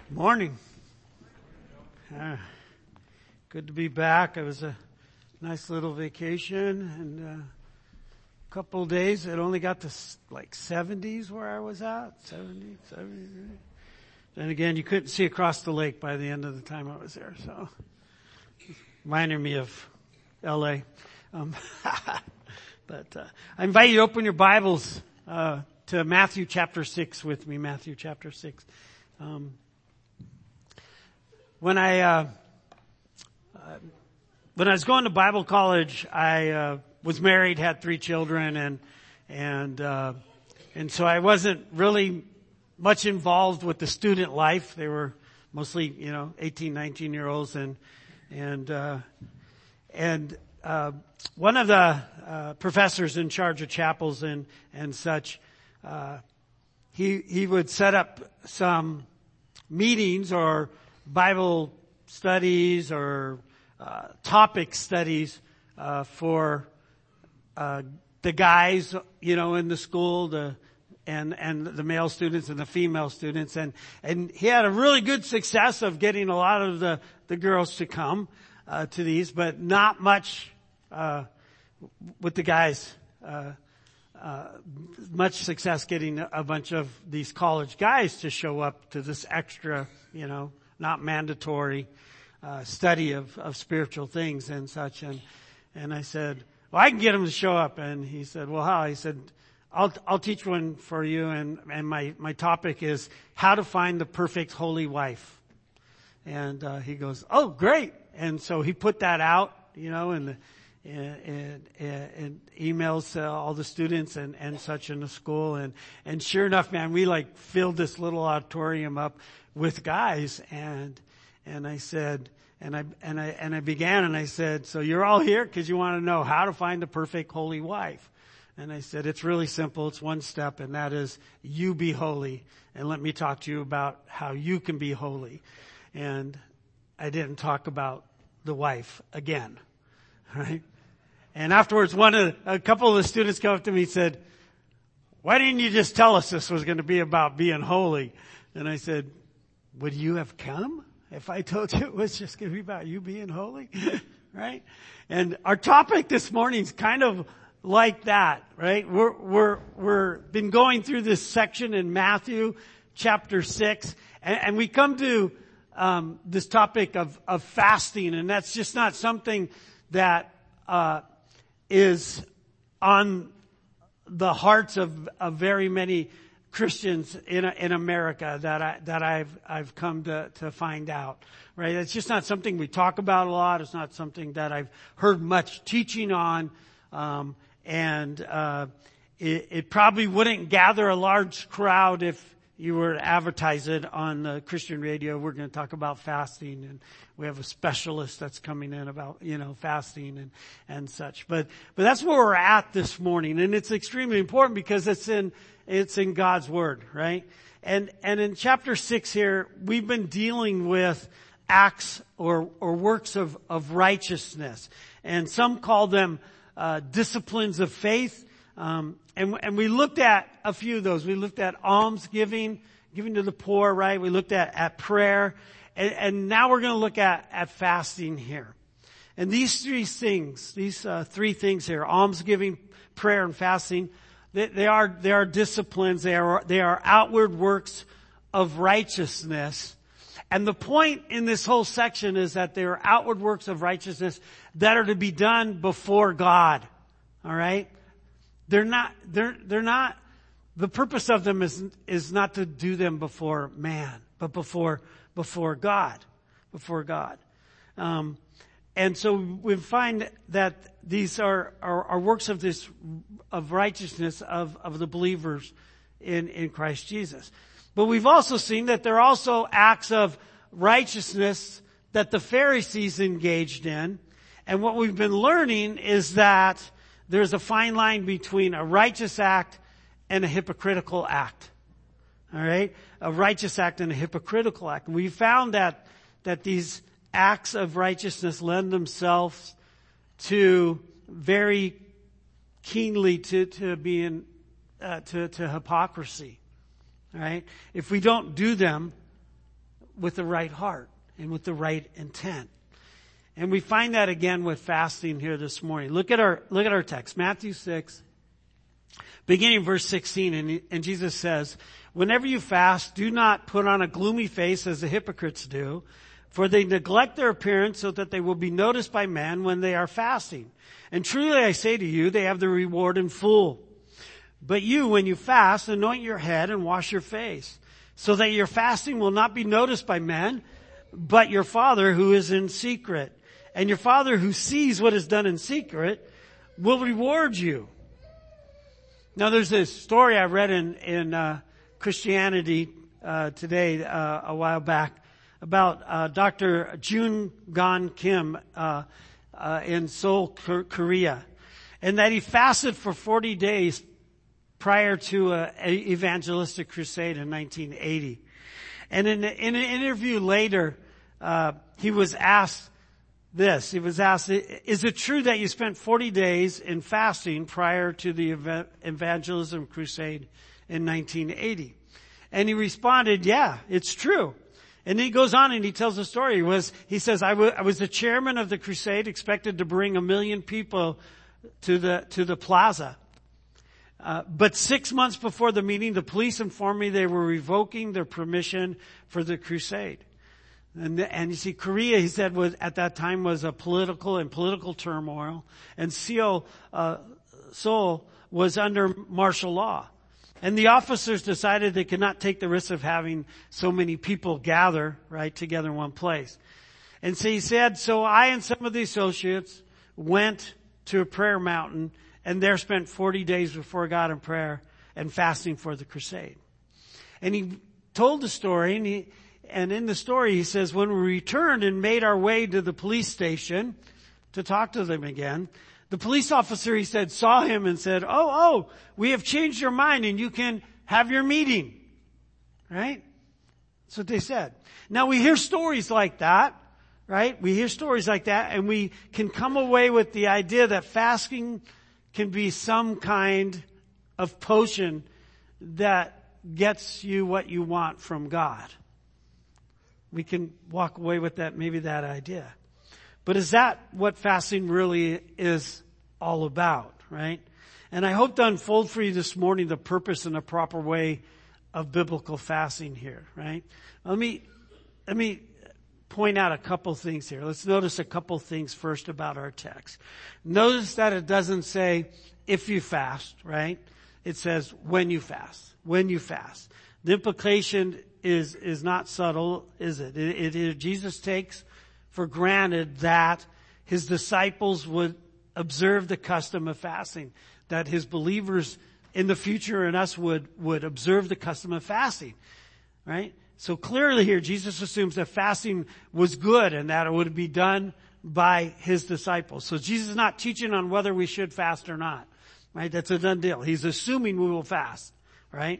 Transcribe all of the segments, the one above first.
Morning. Good to be back. It was a nice little vacation and a couple of days. It only got to like 70s where I was at. 70. Then again, you couldn't see across the lake by the end of the time I was there. So reminded me of LA. But I invite you to open your Bibles to Matthew chapter 6 with me. Matthew chapter 6. When I was going to Bible college, I was married, had 3 children, and so I wasn't really much involved with the student life. They were mostly, 18, 19-year-olds, and one of the professors in charge of chapels and such, he would set up some meetings or Bible studies or topic studies for the guys, in the school, and the male students and the female students, and he had a really good success of getting a lot of the girls to come to these, but not much with the guys. Much success getting a bunch of these college guys to show up to this extra, not mandatory study of spiritual things and such. And I said, well, I can get them to show up. And he said, well, how? He said, I'll teach one for you. And my topic is how to find the perfect holy wife. And he goes, oh, great. And so he put that out, and emails all the students and such in the school. And sure enough, man, we filled this little auditorium up with guys. And I said, and I began and I said, so you're all here because you want to know how to find the perfect holy wife. And I said, it's really simple. It's one step, and that is you be holy. And let me talk to you about how you can be holy. And I didn't talk about the wife again. Right? And afterwards, a couple of the students come up to me and said, why didn't you just tell us this was going to be about being holy? And I said, would you have come if I told you it was just going to be about you being holy? Right? And our topic this morning is kind of like that, right? We're been going through this section in Matthew chapter 6, and we come to this topic of fasting, and that's just not something that is on the hearts of very many Christians in America that I've come to find out, right? It's just not something we talk about a lot. It's not something that I've heard much teaching on, and it probably wouldn't gather a large crowd if you were to advertise it on the Christian radio. We're going to talk about fasting, and we have a specialist that's coming in about, fasting and such. But that's where we're at this morning, and it's extremely important because it's in God's Word, right? And in chapter 6 here, we've been dealing with acts or works of righteousness, and some call them disciplines of faith. And we looked at a few of those. We looked at almsgiving, giving to the poor, right? We looked at prayer. And now we're going to look at fasting here. And these 3 things here, almsgiving, prayer, and fasting, they are disciplines. They are outward works of righteousness. And the point in this whole section is that they are outward works of righteousness that are to be done before God. All right? They're not, the purpose of them is not to do them before man, but before God. And so we find that these are works of righteousness of the believers in Christ Jesus. But we've also seen that there are also acts of righteousness that the Pharisees engaged in. And what we've been learning is that there's a fine line between a righteous act and a hypocritical act. All right? A righteous act and a hypocritical act. And we found that these acts of righteousness lend themselves to very keenly to being to hypocrisy. All right? If we don't do them, with the right heart and with the right intent. And we find that again with fasting here this morning. Look at our text, Matthew 6, beginning verse 16, and Jesus says, "Whenever you fast, do not put on a gloomy face as the hypocrites do, for they neglect their appearance so that they will be noticed by men when they are fasting. And truly I say to you, they have the reward in full. But you, when you fast, anoint your head and wash your face, so that your fasting will not be noticed by men, but your Father who is in secret. And your Father who sees what is done in secret will reward you." Now there's this story I read in Christianity Today a while back about Dr. June Gon Kim in Seoul, Korea, and that he fasted for 40 days prior to an evangelistic crusade in 1980. And in an interview later, he was asked this. He was asked, "Is it true that you spent 40 days in fasting prior to the evangelism crusade in 1980? And he responded, "Yeah, it's true." And then he goes on and he tells the story. He says, I was the chairman of the crusade, expected to bring 1 million people to the plaza. But 6 months before the meeting, the police informed me they were revoking their permission for the crusade. And you see, Korea, he said, at that time was a political turmoil, and Seoul was under martial law. And the officers decided they could not take the risk of having so many people gather, right, together in one place. And so he said, so I and some of the associates went to a prayer mountain and there spent 40 days before God in prayer and fasting for the crusade. And he told the story, and in the story he says, when we returned and made our way to the police station to talk to them again, the police officer, he said, saw him and said, oh, we have changed your mind and you can have your meeting. Right? That's what they said. Now we hear stories like that, right? We hear stories like that and we can come away with the idea that fasting can be some kind of potion that gets you what you want from God. We can walk away with that, maybe that idea. But is that what fasting really is all about, right? And I hope to unfold for you this morning the purpose and the proper way of biblical fasting here, right? Let me point out a couple things here. Let's notice a couple things first about our text. Notice that it doesn't say if you fast, right? It says when you fast. When you fast. The implication is not subtle, is it? Jesus takes for granted that his disciples would observe the custom of fasting, that his believers in the future and us would observe the custom of fasting, right? So clearly here, Jesus assumes that fasting was good and that it would be done by his disciples. So Jesus is not teaching on whether we should fast or not, right? That's a done deal. He's assuming we will fast, right?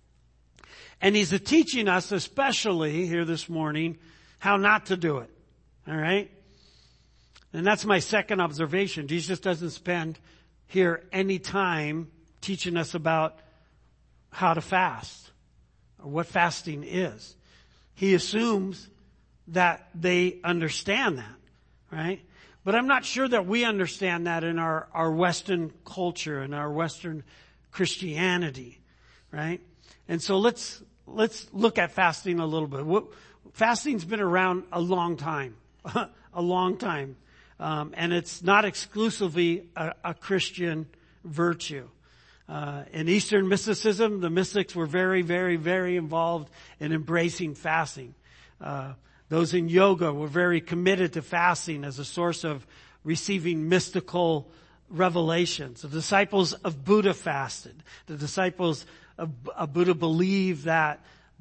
And he's teaching us, especially here this morning, how not to do it. All right? And that's my second observation. Jesus doesn't spend here any time teaching us about how to fast or what fasting is. He assumes that they understand that, right? But I'm not sure that we understand that in our Western culture and our Western Christianity, right? And so let's look at fasting a little bit. Fasting's been around a long time. A long time. And it's not exclusively a Christian virtue. In Eastern mysticism, the mystics were very, very, very involved in embracing fasting. Those in yoga were very committed to fasting as a source of receiving mystical revelations. The disciples of Buddha fasted. The disciples of Buddha believe that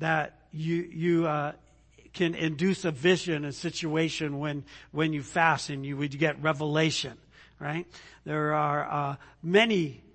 you can induce a vision, a situation when you fast and you would get revelation, right? There are many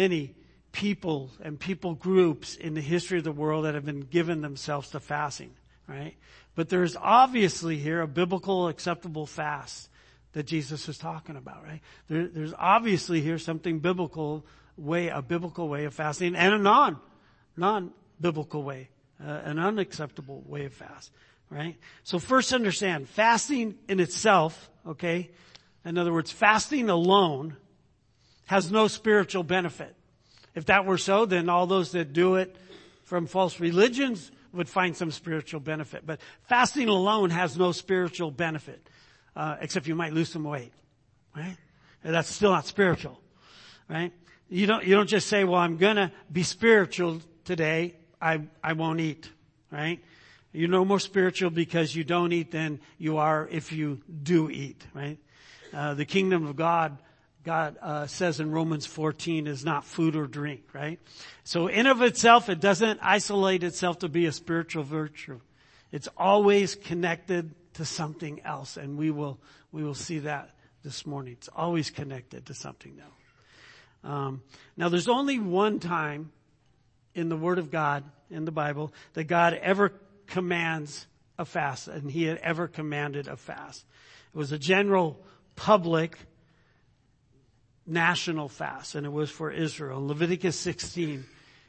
people and people groups in the history of the world that have been given themselves to fasting, right? But there's obviously here a biblical acceptable fast that Jesus is talking about, right? There's obviously here something a biblical way of fasting, and a non-biblical way, an unacceptable way of fast. right? So first understand, fasting in itself, okay? In other words, fasting alone has no spiritual benefit. If that were so, then all those that do it from false religions would find some spiritual benefit. But fasting alone has no spiritual benefit, except you might lose some weight, right? And that's still not spiritual, right? You don't just say, well, I'm gonna be spiritual today, I won't eat, right? You're no more spiritual because you don't eat than you are if you do eat, right? The kingdom of God says in Romans 14 is not food or drink, right? So in of itself, it doesn't isolate itself to be a spiritual virtue. It's always connected to something else, and we will see that this morning. It's always connected to something else. Now there's only one time in the Word of God, in the Bible, that God ever commands a fast, and He had ever commanded a fast. It was a general public national fast, and it was for Israel. In Leviticus 16,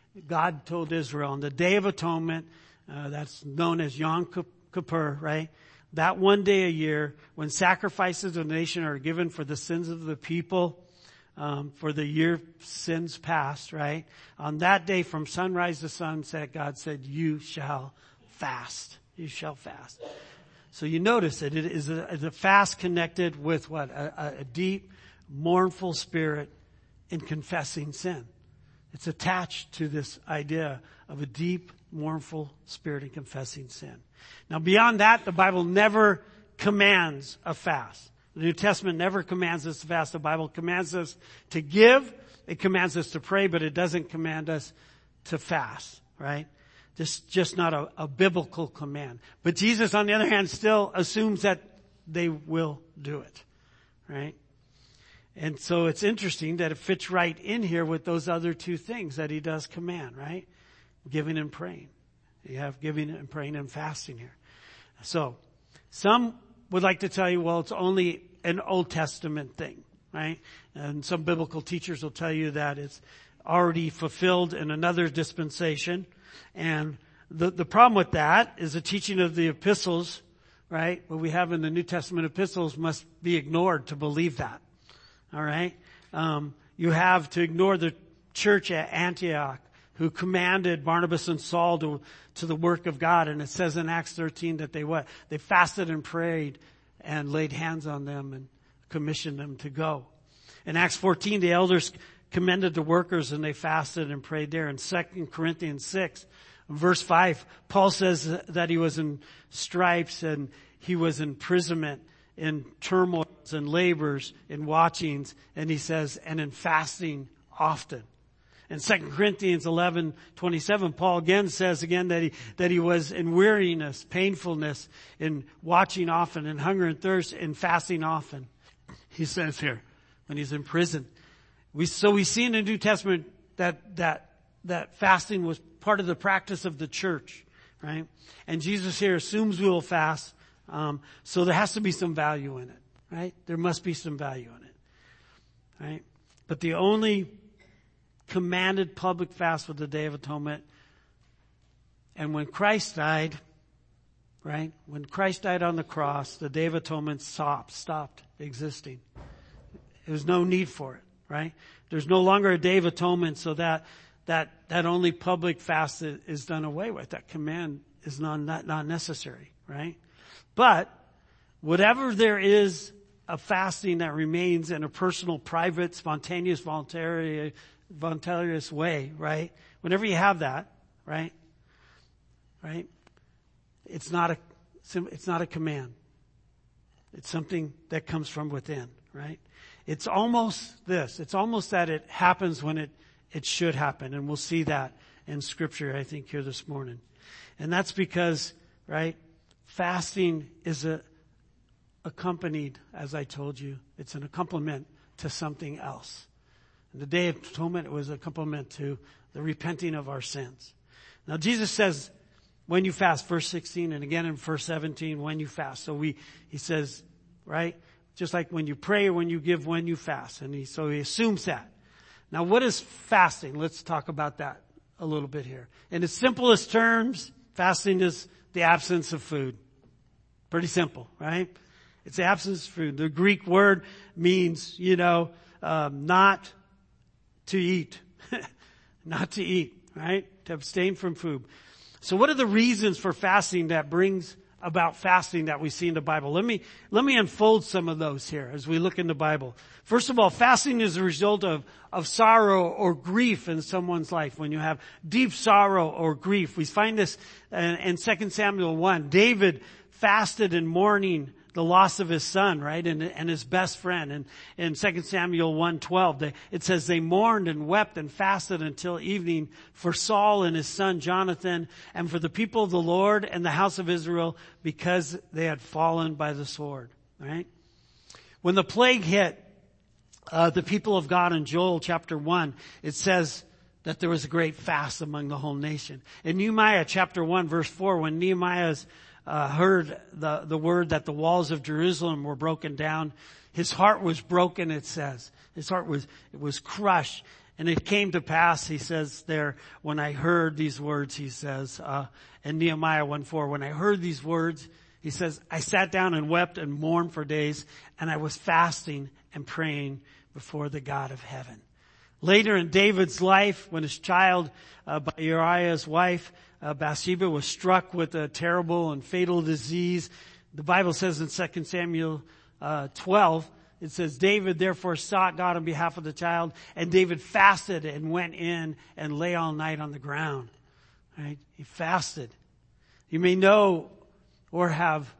God told Israel on the Day of Atonement, that's known as Yom Kippur, right? That one day a year when sacrifices of the nation are given for the sins of the people, for the year sins past, right? On that day from sunrise to sunset, God said, you shall fast. You shall fast. So you notice that it is a fast connected with what? A deep, mournful spirit in confessing sin. It's attached to this idea of a deep, mournful spirit in confessing sin. Now beyond that, the Bible never commands a fast. The New Testament never commands us to fast. The Bible commands us to give. It commands us to pray, but it doesn't command us to fast, right? Just not a biblical command. But Jesus, on the other hand, still assumes that they will do it, right? And so it's interesting that it fits right in here with those other two things that He does command, right? Giving and praying. You have giving and praying and fasting here. So, some would like to tell you, well, it's only an Old Testament thing, right? And some biblical teachers will tell you that it's already fulfilled in another dispensation. And the problem with that is the teaching of the epistles, right? What we have in the New Testament epistles must be ignored to believe that. All right? You have to ignore the church at Antioch who commanded Barnabas and Saul to the work of God. And it says in Acts 13 that they fasted and prayed and laid hands on them and commissioned them to go. In Acts 14, the elders commended the workers and they fasted and prayed there. In 2 Corinthians 6, verse 5, Paul says that he was in stripes and he was in imprisonment, in turmoils and labors, in watchings, and he says, and in fasting often. In 2 Corinthians 11:27, Paul again says that he was in weariness, painfulness, in watching often, in hunger and thirst, in fasting often. He says here, when he's in prison. We see in the New Testament that fasting was part of the practice of the church, right? And Jesus here assumes we will fast, so there has to be some value in it, right? There must be some value in it, right? But the only commanded public fast was the Day of Atonement. And when Christ died, right? When Christ died on the cross, the Day of Atonement stopped existing. There was no need for it, right? There's no longer a Day of Atonement, so that only public fast is done away with. That command is not necessary, right? But whatever there is a fasting that remains in a personal, private, spontaneous, voluntarious way, right? Whenever you have that, right? It's not a command. It's something that comes from within, right? It's almost this. It's almost that it happens when it should happen. And we'll see that in Scripture, I think, here this morning. And that's because, right, fasting is accompanied, as I told you, it's an accompaniment to something else. And the Day of Atonement was a accompaniment to the repenting of our sins. Now, Jesus says, when you fast, verse 16, and again in verse 17, when you fast. So he says, right, just like when you pray or when you give, when you fast. And so he assumes that. Now, what is fasting? Let's talk about that a little bit here. In its simplest terms, fasting is the absence of food, Pretty simple, right? It's absence of food. The Greek word means, not to eat. Not to eat, right? To abstain from food. So what are the reasons for fasting that brings about fasting that we see in the Bible? Let me unfold some of those here as we look in the Bible. First of all, fasting is a result of sorrow or grief in someone's life. When you have deep sorrow or grief, we find this in 2 Samuel 1. David fasted in mourning the loss of his son, right? And his best friend. And in 2 Samuel 1:12, it says they mourned and wept and fasted until evening for Saul and his son Jonathan and for the people of the Lord and the house of Israel because they had fallen by the sword, right? When the plague hit the people of God in Joel chapter 1, it says that there was a great fast among the whole nation. In Nehemiah chapter 1 verse 4, when Nehemiah's heard the word that the walls of Jerusalem were broken down, his heart was broken, it says. His heart was crushed. And it came to pass, he says there, when I heard these words, he says, in Nehemiah 1:4, when I heard these words, he says, I sat down and wept and mourned for days, and I was fasting and praying before the God of heaven. Later in David's life, when his child, by Uriah's wife, Bathsheba, was struck with a terrible and fatal disease, the Bible says in 2 Samuel 12, it says, David therefore sought God on behalf of the child, and David fasted and went in and lay all night on the ground. Right? He fasted. You may know or have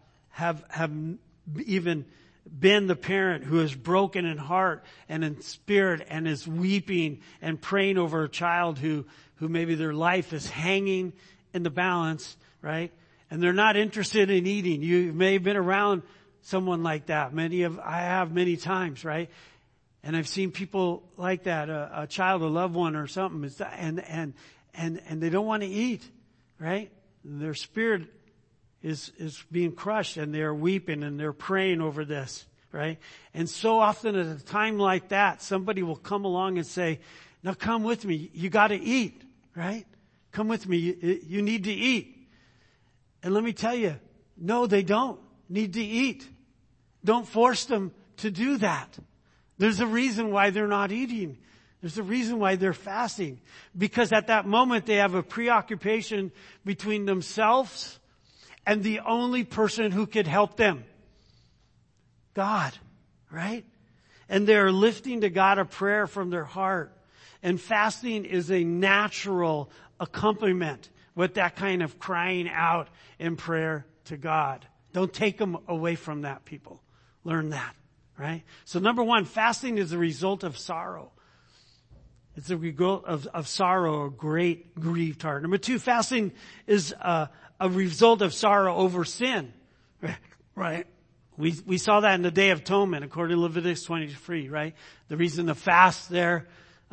even been the parent who is broken in heart and in spirit and is weeping and praying over a child who maybe their life is hanging in the balance, right? And they're not interested in eating. You may have been around someone like that. I have many times, right? And I've seen people like that, a child, a loved one or something, and they don't want to eat, right? Their spirit is being crushed and they're weeping and they're praying over this, right? And so often at a time like that, somebody will come along and say, now come with me. You got to eat, right? Come with me. You need to eat. And let me tell you, no, they don't need to eat. Don't force them to do that. There's a reason why they're not eating. There's a reason why they're fasting. Because at that moment they have a preoccupation between themselves and the only person who could help them. God, right? And they're lifting to God a prayer from their heart. And fasting is a natural accompaniment with that kind of crying out in prayer to God. Don't take them away from that, people. Learn that, right? So number one, fasting is a result of sorrow. It's a result of sorrow, a great grieved heart. Number two, fasting is a result of sorrow over sin, right? We saw that in the Day of Atonement, according to Leviticus 23, right? The reason the fast there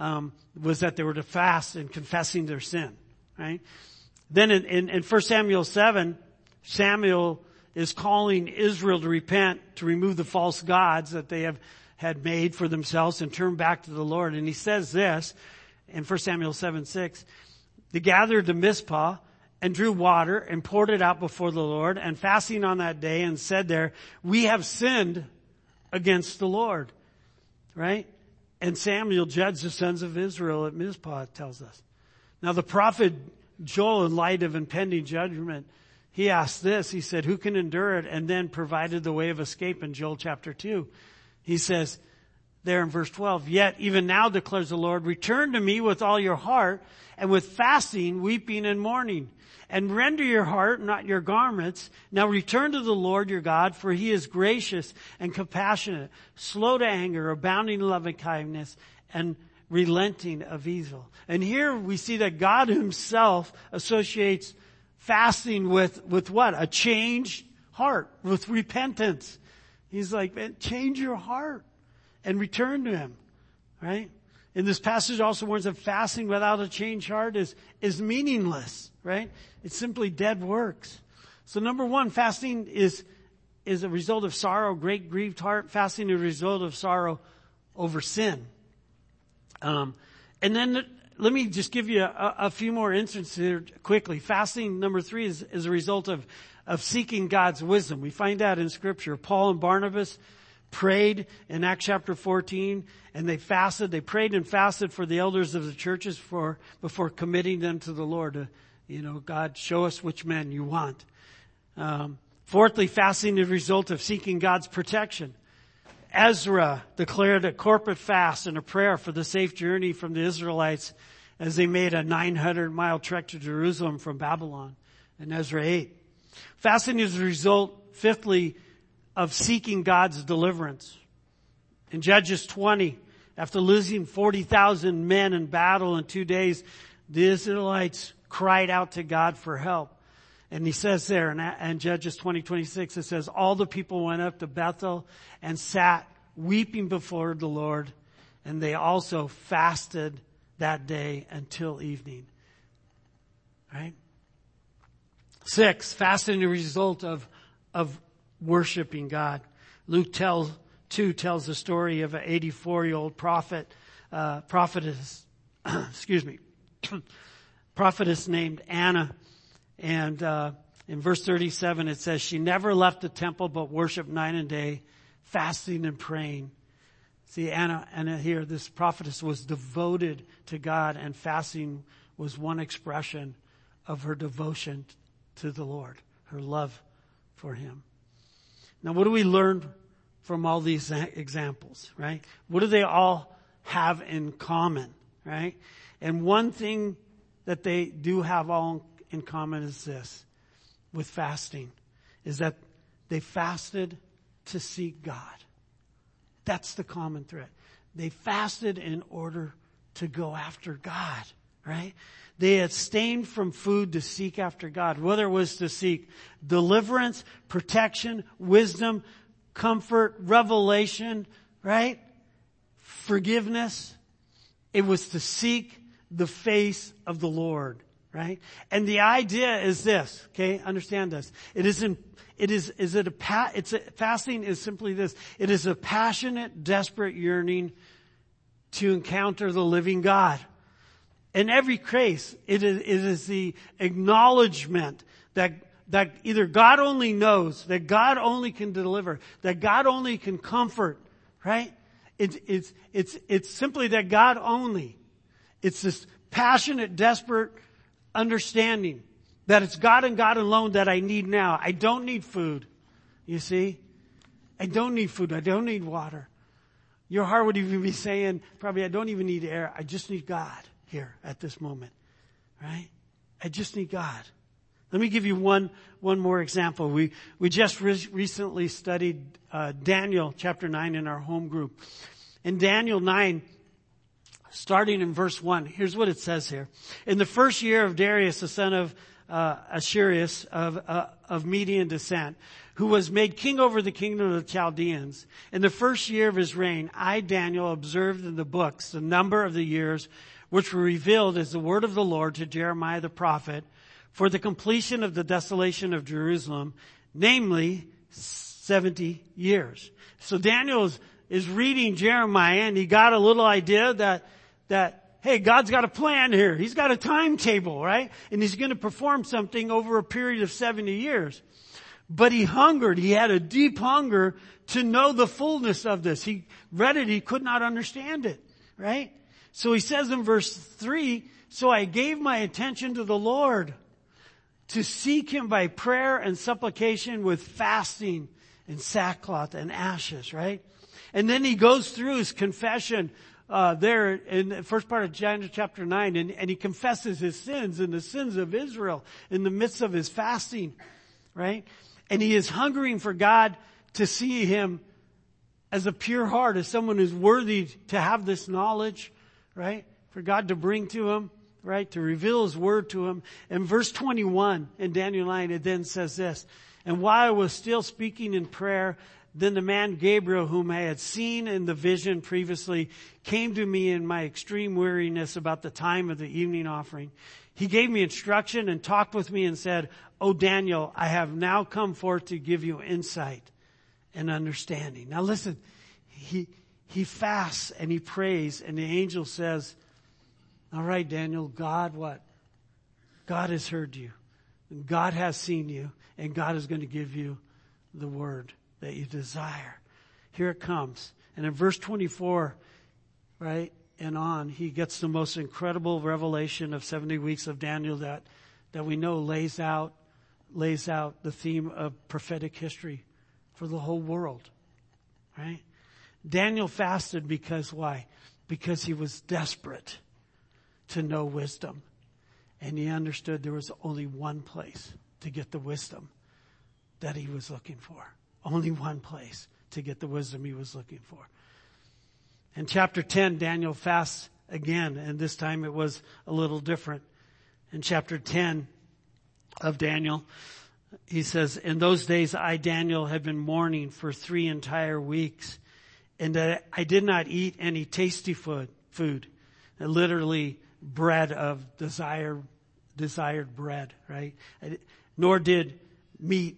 was that they were to fast and confessing their sin, right? Then in 1 Samuel 7, Samuel is calling Israel to repent, to remove the false gods that they had made for themselves and turn back to the Lord. And he says this in 1 Samuel 7:6, they gathered to Mizpah and drew water and poured it out before the Lord, and fasting on that day and said there, we have sinned against the Lord, right? And Samuel judged the sons of Israel at Mizpah, it tells us. Now the prophet Joel, in light of impending judgment, he asked this, he said, who can endure it? And then provided the way of escape in Joel chapter 2. He says there in verse 12, yet even now declares the Lord, return to me with all your heart and with fasting, weeping and mourning, and render your heart, not your garments. Now return to the Lord your God, for he is gracious and compassionate, slow to anger, abounding in loving kindness, and relenting of evil. And here we see that God himself associates fasting with what? A changed heart, with repentance. He's like, man, change your heart and return to him, right? And this passage also warns that fasting without a changed heart is meaningless, right? It's simply dead works. So number one, fasting is a result of sorrow, great grieved heart. Fasting is a result of sorrow over sin. And then let me just give you a few more instances here quickly. Fasting, number 3, is a result of seeking God's wisdom. We find that in Scripture. Paul and Barnabas prayed in Acts chapter 14, and they fasted. They prayed and fasted for the elders of the churches before committing them to the Lord. God, show us which men you want. Fourthly, fasting is a result of seeking God's protection. Ezra declared a corporate fast and a prayer for the safe journey from the Israelites as they made a 900-mile trek to Jerusalem from Babylon in Ezra 8. Fasting is a result, fifthly, of seeking God's deliverance. In Judges 20, after losing 40,000 men in battle in 2 days, the Israelites cried out to God for help. And he says there in Judges 20:26, it says, all the people went up to Bethel and sat weeping before the Lord, and they also fasted that day until evening. Right? 6, fasting is a result of worshiping God. Luke 2 tells the story of an 84-year-old prophetess named Anna. And in verse 37 it says, she never left the temple but worshiped night and day, fasting and praying. See, Anna here, this prophetess was devoted to God, and fasting was one expression of her devotion to the Lord, her love for Him. Now, what do we learn from all these examples, right? What do they all have in common, right? And one thing that they do have all in common is this, with fasting, is that they fasted to seek God. That's the common thread. They fasted in order to go after God, right? They abstained from food to seek after God, whether it was to seek deliverance, protection, wisdom, comfort, revelation, right? Forgiveness. It was to seek the face of the Lord. Right? And the idea is this, okay? Understand this. Fasting is simply this. It is a passionate, desperate yearning to encounter the living God. In every case, it is the acknowledgement that either God only knows, that God only can deliver, that God only can comfort, right? It's simply that God only. It's this passionate, desperate understanding that it's God and God alone that I need now. I don't need food. You see? I don't need food. I don't need water. Your heart would even be saying, probably, I don't even need air. I just need God here at this moment. Right? I just need God. Let me give you one more example. We just recently studied Daniel chapter 9 in our home group. In Daniel 9, starting in verse 1, here's what it says here. In the first year of Darius, the son of Ahasuerus of Median descent, who was made king over the kingdom of the Chaldeans, in the first year of his reign, I, Daniel, observed in the books the number of the years which were revealed as the word of the Lord to Jeremiah the prophet for the completion of the desolation of Jerusalem, namely 70 years. So Daniel is reading Jeremiah, and he got a little idea that, hey, God's got a plan here. He's got a timetable, right? And He's going to perform something over a period of 70 years. But he hungered. He had a deep hunger to know the fullness of this. He read it. He could not understand it, right? So he says in verse 3, so I gave my attention to the Lord to seek Him by prayer and supplication with fasting and sackcloth and ashes, right? And then he goes through his confession there in the first part of Daniel chapter 9, and he confesses his sins and the sins of Israel in the midst of his fasting, right? And he is hungering for God to see him as a pure heart, as someone who's worthy to have this knowledge, right? For God to bring to him, right? To reveal His word to him. In verse 21 in Daniel 9, it then says this, and while I was still speaking in prayer, then the man Gabriel, whom I had seen in the vision previously, came to me in my extreme weariness about the time of the evening offering. He gave me instruction and talked with me and said, O Daniel, I have now come forth to give you insight and understanding. Now listen, he fasts and he prays, and the angel says, All right, Daniel, God what? God has heard you. And God has seen you. And God is going to give you the word that you desire. Here it comes. And in verse 24, right, and on, he gets the most incredible revelation of 70 weeks of Daniel that we know lays out the theme of prophetic history for the whole world. Right? Daniel fasted because why? Because he was desperate to know wisdom. And he understood there was only one place to get the wisdom that he was looking for. Only one place to get the wisdom he was looking for. In chapter 10, Daniel fasts again, and this time it was a little different. In chapter 10 of Daniel, he says, in those days I, Daniel, had been mourning for 3 entire weeks, and that I did not eat any tasty food. Literally, bread of desired bread, right? Nor did meat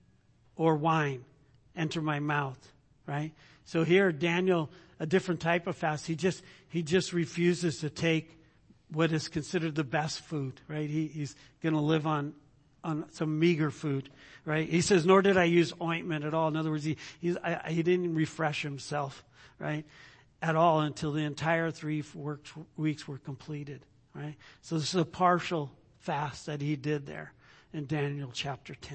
or wine enter my mouth, right? So here, Daniel, a different type of fast. He just refuses to take what is considered the best food, right? He's going to live on some meager food, right? He says, nor did I use ointment at all. In other words, he didn't refresh himself, right, at all until the entire 3 weeks were completed, right? So this is a partial fast that he did there in Daniel chapter 10.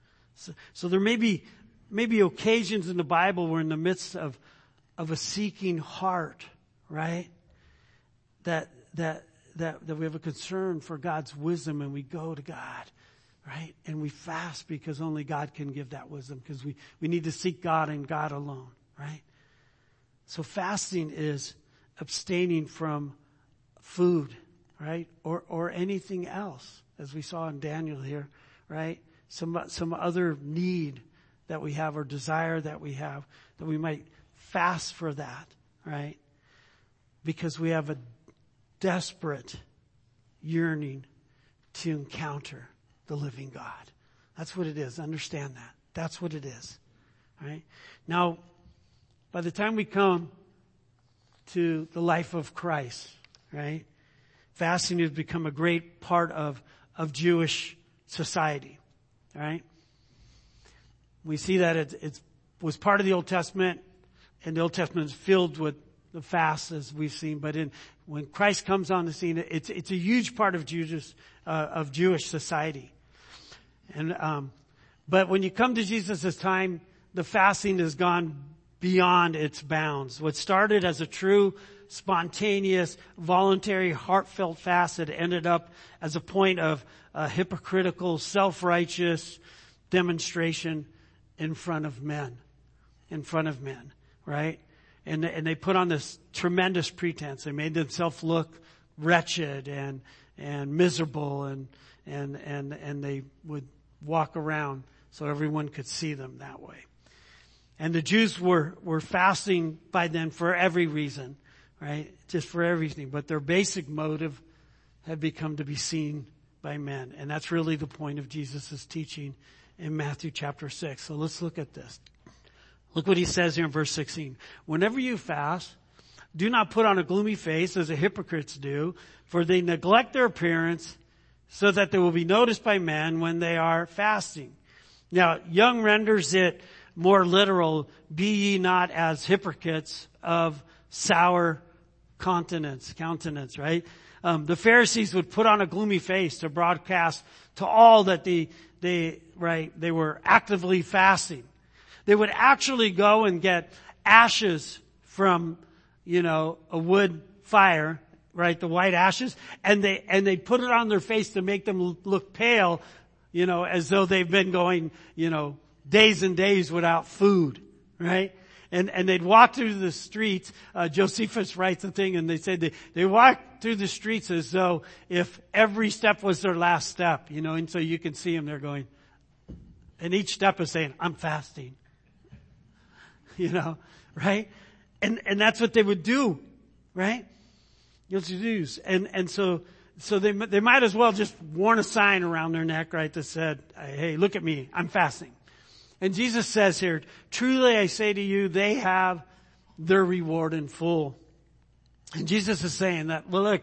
So there may be occasions in the Bible where in the midst of a seeking heart, right, that we have a concern for God's wisdom and we go to God, right, and we fast because only God can give that wisdom, because we need to seek God and God alone, right? So fasting is abstaining from food, right, or anything else, as we saw in Daniel here, right? Some other need that we have or desire that we have, that we might fast for that, right? Because we have a desperate yearning to encounter the living God. That's what it is. Understand that. That's what it is, right? Now, by the time we come to the life of Christ, right, fasting has become a great part of Jewish society, right? We see that it was part of the Old Testament, and the Old Testament is filled with the fasts, as we've seen. But when Christ comes on the scene, it's a huge part of Jewish society. And but when you come to Jesus' time, the fasting has gone beyond its bounds. What started as a true, spontaneous, voluntary, heartfelt fast had ended up as a point of hypocritical, self-righteous demonstration in front of men, right? And they put on this tremendous pretense. They made themselves look wretched and miserable, and they would walk around so everyone could see them that way. And the Jews were fasting by then for every reason, right? Just for everything. But their basic motive had become to be seen by men. And that's really the point of Jesus' teaching in Matthew chapter 6. So let's look at this. Look what he says here in verse 16. Whenever you fast, do not put on a gloomy face as the hypocrites do, for they neglect their appearance so that they will be noticed by men when they are fasting. Now, Young renders it more literal, be ye not as hypocrites of sour countenance, right? The Pharisees would put on a gloomy face to broadcast to all that they were actively fasting. They would actually go and get ashes from, a wood fire, right? The white ashes, and they put it on their face to make them look pale, as though they've been going, days and days without food, right? And they'd walk through the streets. Josephus writes a thing, and they said they walked through the streets as though if every step was their last step, and so you can see them, they're going, and each step is saying, I'm fasting. Right? And that's what they would do, right? That's what you do. And so they might as well just worn a sign around their neck, right, that said, hey, look at me, I'm fasting. And Jesus says here, truly I say to you, they have their reward in full. And Jesus is saying that, well, look,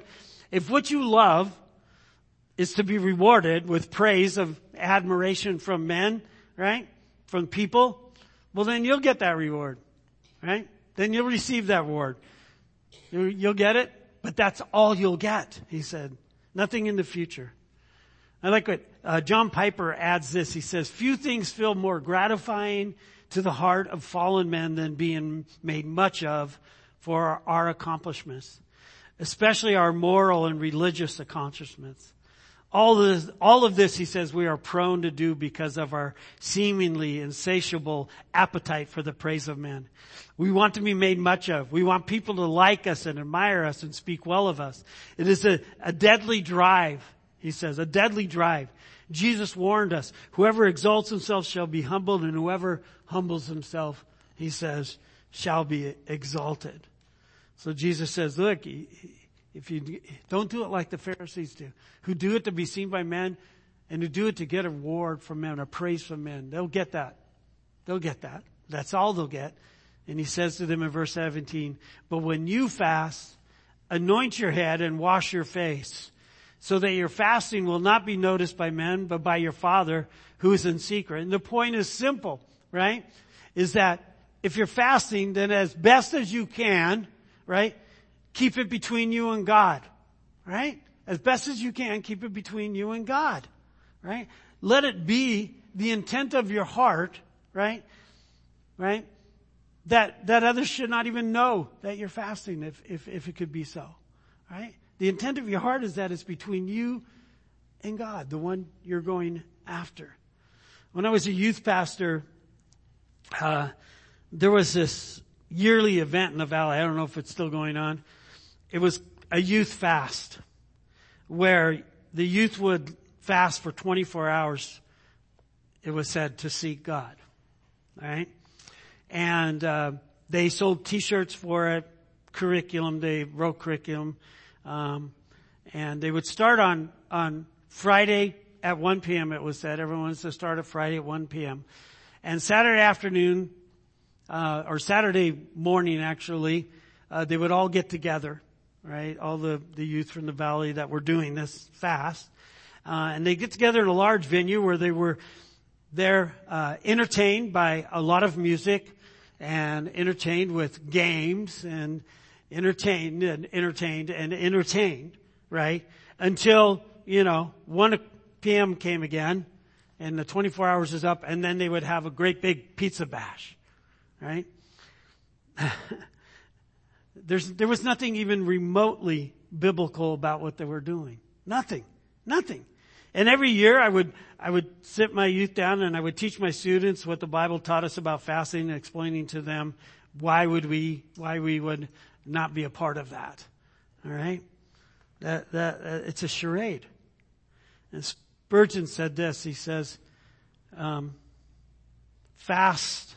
If what you love is to be rewarded with praise of admiration from men, right? From people, well then you'll get that reward, right? Then you'll receive that reward. You'll get it, but that's all you'll get, he said. Nothing in the future. I like what John Piper adds this. He says, few things feel more gratifying to the heart of fallen men than being made much of for our accomplishments, especially our moral and religious accomplishments. All of this, he says, we are prone to do because of our seemingly insatiable appetite for the praise of men. We want to be made much of. We want people to like us and admire us and speak well of us. It is a deadly drive, he says, a deadly drive. Jesus warned us, whoever exalts himself shall be humbled, and whoever humbles himself, he says, shall be exalted. So Jesus says, look, if you don't do it like the Pharisees do, who do it to be seen by men and who do it to get a reward from men, a praise from men, they'll get that. They'll get that. That's all they'll get. And he says to them in verse 17, but when you fast, anoint your head and wash your face, so that your fasting will not be noticed by men, but by your Father who is in secret. And the point is simple, right? Is that if you're fasting, then as best as you can, right? Keep it between you and God, right? As best as you can, keep it between you and God, right? Let it be the intent of your heart, right? Right? That others should not even know that you're fasting if it could be so, right? The intent of your heart is that it's between you and God, the one you're going after. When I was a youth pastor, there was this yearly event in the valley. I don't know if it's still going on. It was a youth fast where the youth would fast for 24 hours, it was said, to seek God. All right? And they sold T-shirts for it, curriculum, they wrote curriculum. And they would start on Friday at 1 p.m. It was said. Everyone was to start at Friday at 1 p.m. And Saturday afternoon, or Saturday morning actually, they would all get together, right? All the youth from the valley that were doing this fast. And they get together in a large venue where they were there, entertained by a lot of music and entertained with games and entertained, right? Until, 1 p.m. came again and the 24 hours is up, and then they would have a great big pizza bash, right? There was nothing even remotely biblical about what they were doing. Nothing. And every year I would sit my youth down and I would teach my students what the Bible taught us about fasting and explaining to them why we would not be a part of that. All right? That it's a charade. And Spurgeon said this. He says, fast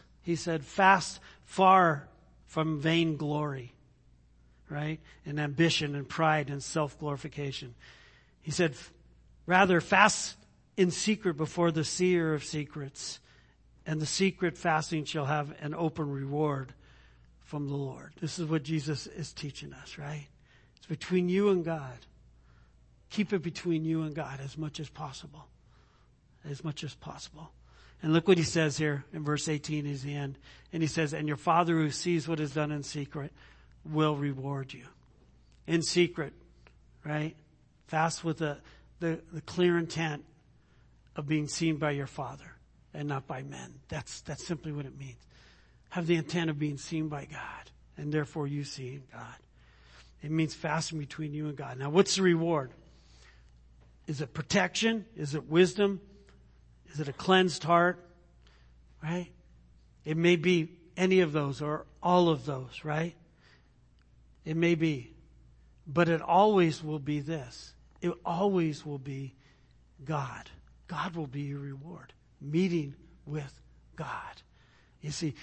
far from vainglory, right? And ambition and pride and self-glorification. He said, rather fast in secret before the seer of secrets, and the secret fasting shall have an open reward from the Lord. This is what Jesus is teaching us, right? It's between you and God. Keep it between you and God as much as possible. As much as possible. And look what he says here in verse 18 is the end. And he says, and your Father who sees what is done in secret will reward you. In secret, right? Fast with the clear intent of being seen by your Father and not by men. That's simply what it means. Have the intent of being seen by God, and therefore you seeing God. It means fasting between you and God. Now, what's the reward? Is it protection? Is it wisdom? Is it a cleansed heart? Right? It may be any of those or all of those, right? It may be. But it always will be this. It always will be God. God will be your reward. Meeting with God. You see,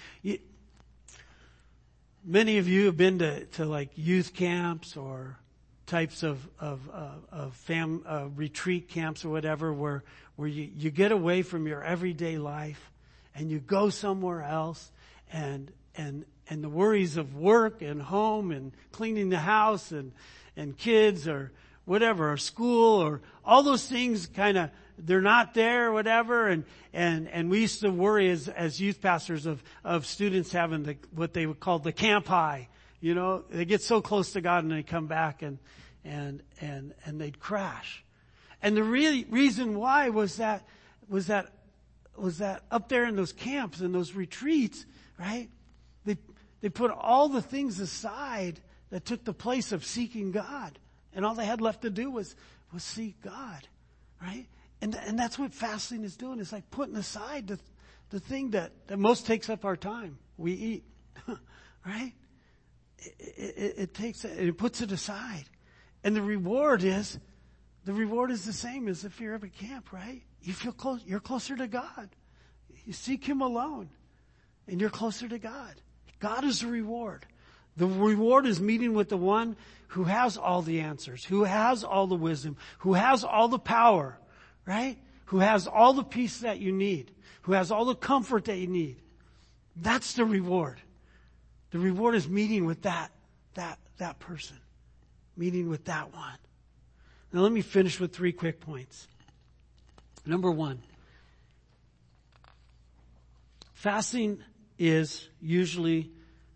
many of you have been to like youth camps or types of retreat camps or whatever where you get away from your everyday life and you go somewhere else and the worries of work and home and cleaning the house and kids or whatever, or school, or all those things kind of, they're not there or whatever. And we used to worry as youth pastors of students having what they would call the camp high. You know, they get so close to God and they come back and they'd crash. And the reason why was that up there in those camps and those retreats, right? They put all the things aside that took the place of seeking God. And all they had left to do was seek God, right? And that's what fasting is doing. It's like putting aside the thing that most takes up our time. We eat, right? It puts it aside. And the reward is the same as if you're at a camp, right? You feel close, you're closer to God. You seek Him alone and you're closer to God. God is the reward. The reward is meeting with the one who has all the answers, who has all the wisdom, who has all the power, right? Who has all the peace that you need, who has all the comfort that you need. That's the reward. The reward is meeting with that person, meeting with that one. Now let me finish with 3 quick points. Number 1, fasting is usually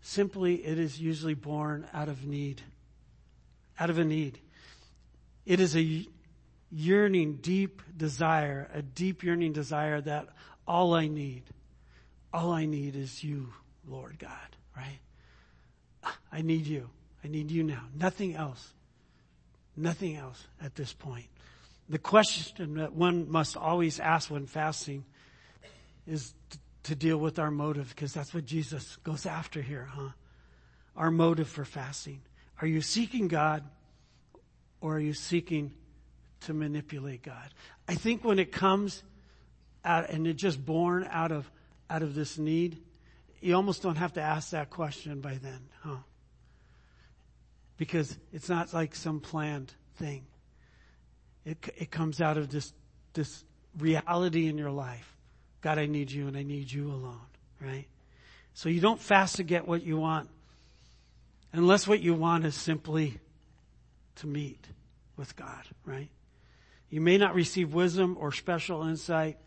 born out of need. Out of a need. It is a yearning, deep yearning desire that all I need is you, Lord God, right? I need you. I need you now. Nothing else. Nothing else at this point. The question that one must always ask when fasting is to deal with our motive, because that's what Jesus goes after here, huh? Our motive for fasting. Are you seeking God, or are you seeking to manipulate God? I think when it comes out and it's just born out of this need, you almost don't have to ask that question by then, huh? Because it's not like some planned thing. It comes out of this reality in your life. God, I need you and I need you alone, right? So you don't fast to get what you want unless what you want is simply to meet with God, right? You may not receive wisdom or special insight,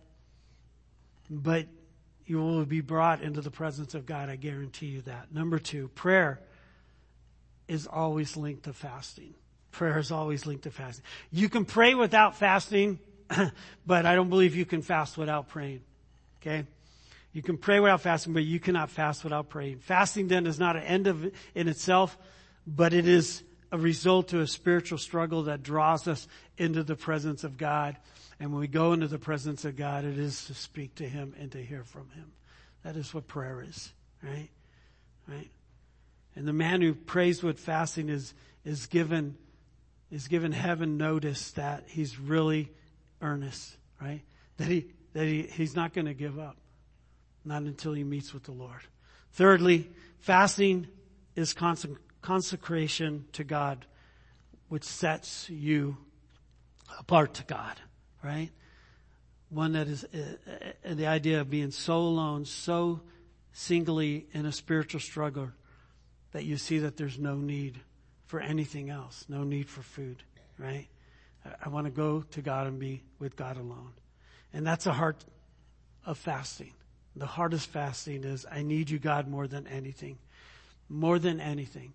but you will be brought into the presence of God. I guarantee you that. Number 2, prayer is always linked to fasting. Prayer is always linked to fasting. You can pray without fasting, but I don't believe you can fast without praying. Okay? You can pray without fasting, but you cannot fast without praying. Fasting then is not an end in itself, but it is a result to a spiritual struggle that draws us into the presence of God. And when we go into the presence of God, it is to speak to Him and to hear from Him. That is what prayer is, right? Right? And the man who prays with fasting is given heaven notice that he's really earnest, right? That he's not going to give up. Not until he meets with the Lord. Thirdly, fasting is consecration to God, which sets you apart to God, right? One that is the idea of being so alone, so singly in a spiritual struggle that you see that there's no need for anything else, no need for food, right? I want to go to God and be with God alone. And that's the heart of fasting. The hardest fasting is, I need you, God, more than anything. More than anything.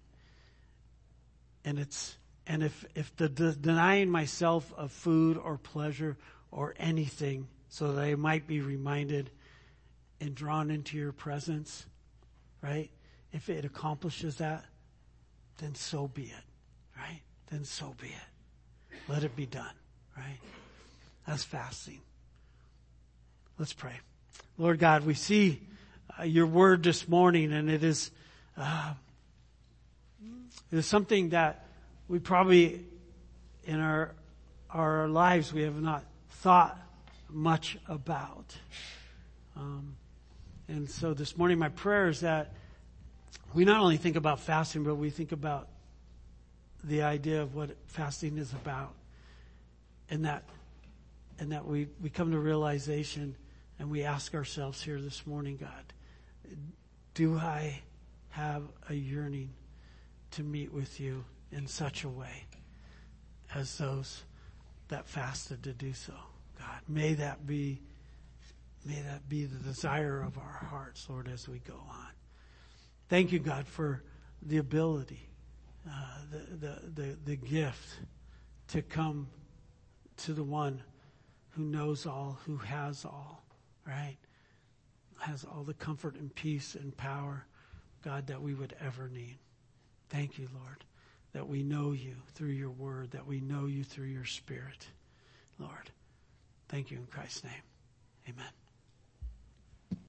And if the denying myself of food or pleasure or anything so that I might be reminded and drawn into your presence, right? If it accomplishes that, then so be it, right? Then so be it. Let it be done, right? That's fasting. Let's pray. Lord God, we see your word this morning, and it is something that we probably in our lives we have not thought much about. And so this morning my prayer is that we not only think about fasting, but we think about the idea of what fasting is about. And that we come to realization and we ask ourselves here this morning, God, do I have a yearning to meet with you in such a way? as those that fasted to do so. God, may that be the desire of our hearts, Lord, as we go on. Thank you, God, for the ability, the gift to come to the one who knows all, who has all, right? Has all the comfort and peace and power, God, that we would ever need. Thank you, Lord, that we know you through your word, that we know you through your Spirit, Lord. Thank you in Christ's name. Amen.